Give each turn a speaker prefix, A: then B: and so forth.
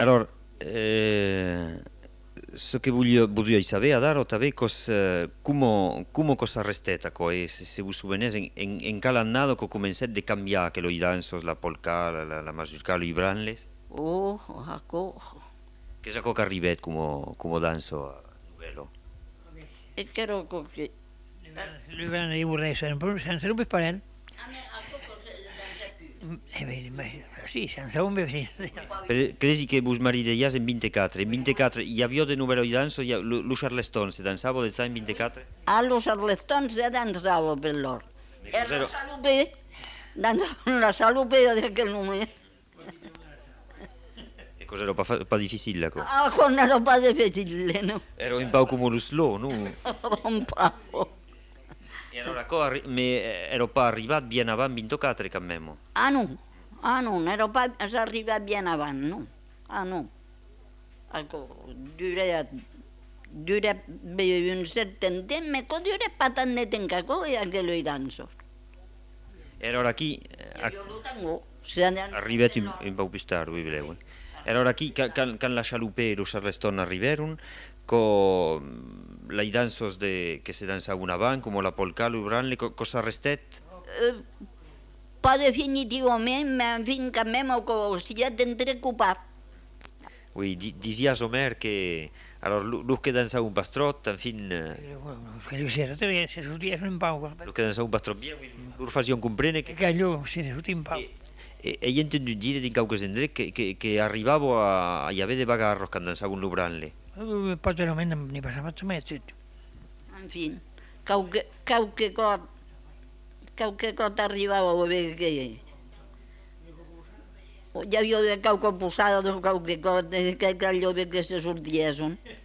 A: Alors, ce che voglio sapere adesso è come cosa resteta, se vi souvenez in quale anno che cominciate a cambiare che lo i dansos, la polka, la mazurka, i branles,
B: Oh, ecco.
A: che sa che arrivet come danso a livello.
B: E che ero così.
C: Lui va a vorrei senza un parent. Sì, senza un sì.
A: Credi che vos maridias in 24, in 24 hi havia de número i danso, lo Charleston, se dansava del in 24?
B: Allo charlettons ja dansava per loro. E la salupé, dansavano la salupé di quel nome.
A: E cosa era pas difficile, co?
B: Ah, con la roba di petille, no?
A: Era un po' come lo slow, no?
B: Un po'.
A: E allora, ero pas arrivat bien avant 24, cammemo.
B: Ah non, ero pas arrivat bien avant, no? Ah no. Ecco, dura un certain temps, ma que dura pas tant de temps que co, que lo danso.
A: E allora chi
B: Io lo tengo,
A: arrivet un po' più tardi, vi. E allora chi, can la chalupe e lo Charleston arriveron, la dansos che se dansavano avant, come la polka, lo branle, cosa restet?
B: Pas definitivament, mais fin quand même que s'y a d'entrecopat.
A: Oui, disias Omer que alors lo que dansava un pastrot, en fin,
C: Che lui si è se sortia un pau.
A: lo que dansava un pastrot bien, lo facían comprendere
C: Che lui si è un pau.
A: e entendu dire din cauques indret que arribava a haver de bagarros quan dansava un lubranle.
C: Poi veramente ne passava mai tutto.
B: En fin, qualque cosa arribava a veure que ja havia de qualque posada de qualque cosa que allò que se sortiessin.